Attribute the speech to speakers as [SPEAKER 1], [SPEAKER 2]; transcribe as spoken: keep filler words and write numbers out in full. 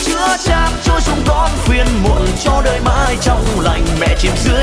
[SPEAKER 1] chữa chan trôi xuống con phiền muộn cho đời mãi trong lành. Mẹ chìm dưới